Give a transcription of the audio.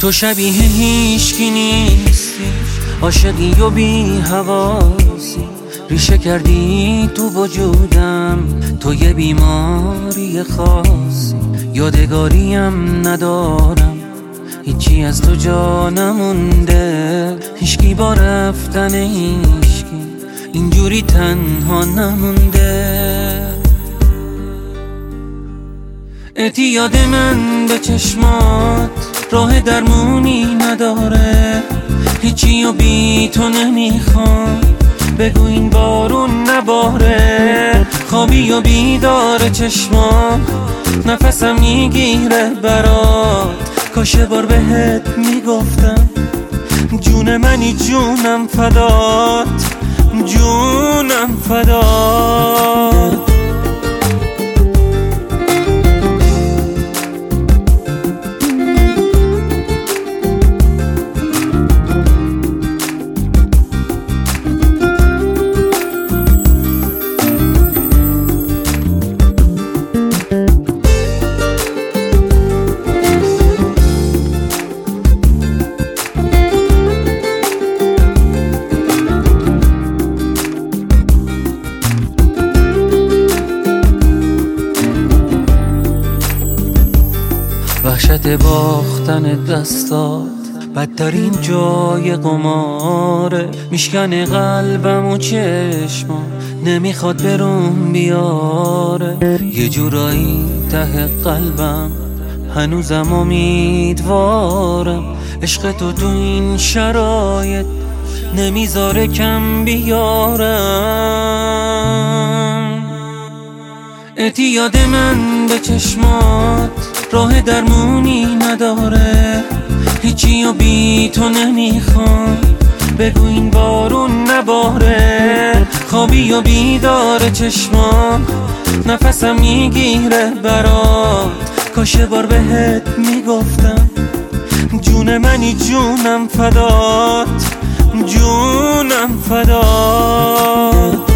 تو شبیه هیچکی نیستی، عاشقی و بی حواسی، ریشه کردی تو وجودم، تو یه بیماری خاصی. یادگاریم ندارم، هیچی از تو جا نمونده، هیچکی با رفتن هیچکی اینجوری تنها نمونده. اعتیاد من به چشمات راه درمونی نداره، هیچی و بی تو نمیخوام، بگو این بارون نباره. خوابی و بیدار چشمات نفسم میگیره برات، کاش بار بهت میگفتم جون منی جونم فدات، جونم فدات. وحشت باختن دستات بدترین جای قماره، میشکنه قلبم و چشمم نمیخواد بروم بیاره. یه جورایی ته قلبم هنوزم امیدوارم، عشق تو این شرایط نمیذاره کم بیارم. اعتیاد من به چشمات راه درمونی نداره، هیچی و بی تو نمیخوام، بگو این بارون نباره. خوابی و بیدار چشمام نفسم میگیره برات، کاش بار بهت میگفتم جون منی جونم فدات، جونم فدات.